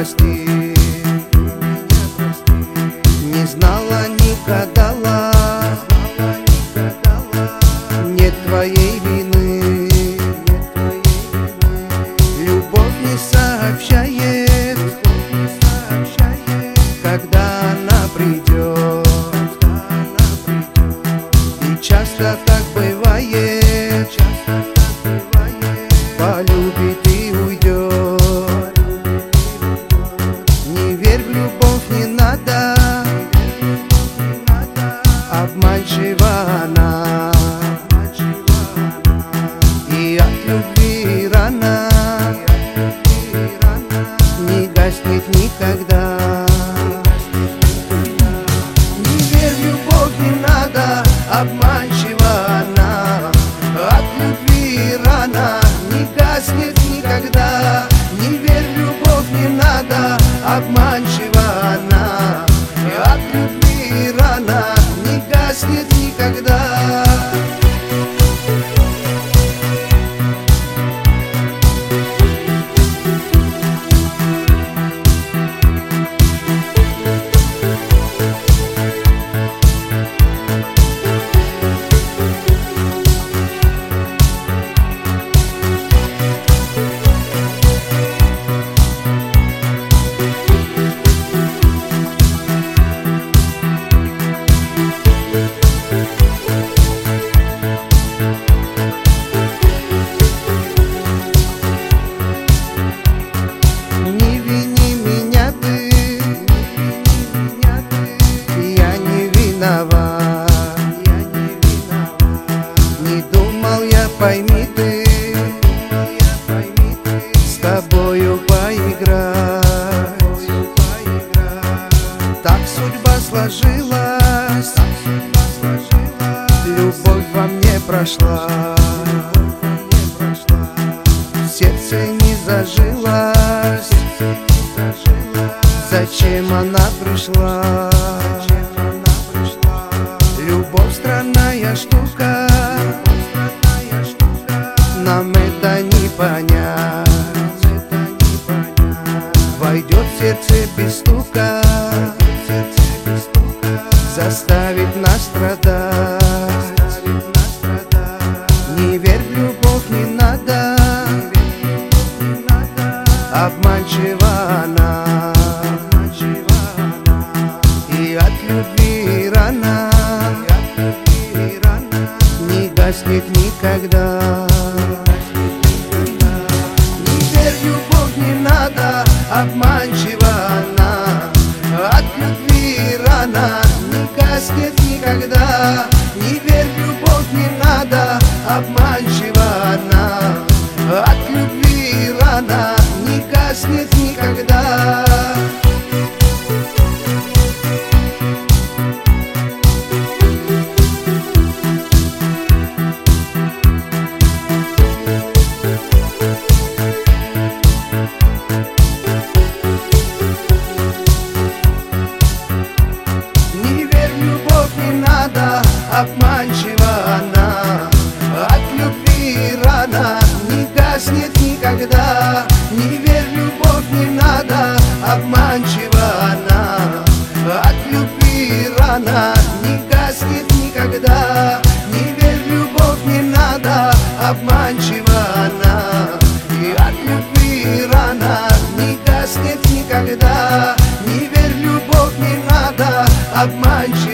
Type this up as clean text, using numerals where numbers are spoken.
прости, не знала, не гадала, нет твоей вины. Любовь не сообщает, когда она придет. И часто так бывает, полюбит и уйдет. Не верь в любовь, не надо, обманчива она. И от любви рана не гаснет никогда. Не верь в любовь, не надо, обманчива она. От любви рана не гаснет никогда. Не верь в любовь, не надо, обманчива она. От любви рана не гаснет никогда. Не думал я, пойми ты, с тобою поиграть. Так судьба сложилась, любовь во мне прошла. В сердце не зажилась, зачем она пришла? Любовь странная штука, нам это не понять. Войдет в сердце без стука, заставит нас страдать. Не верь в любовь, не надо, обманчива она. И от любви рана не гаснет никогда. Не верь в любовь, не надо, обманчива она. От любви рана не гаснет никогда. Не верь в любовь, не надо, обманчива она. От любви рана не гаснет никогда. Обманчива она, от любви рана не гаснет никогда. Не верь в любовь, не надо, обманчива она. От любви рана не гаснет никогда. Не верь в любовь, не надо, обманчива она. И от любви рана не гаснет никогда. Не верь в любовь, не надо, обманчива.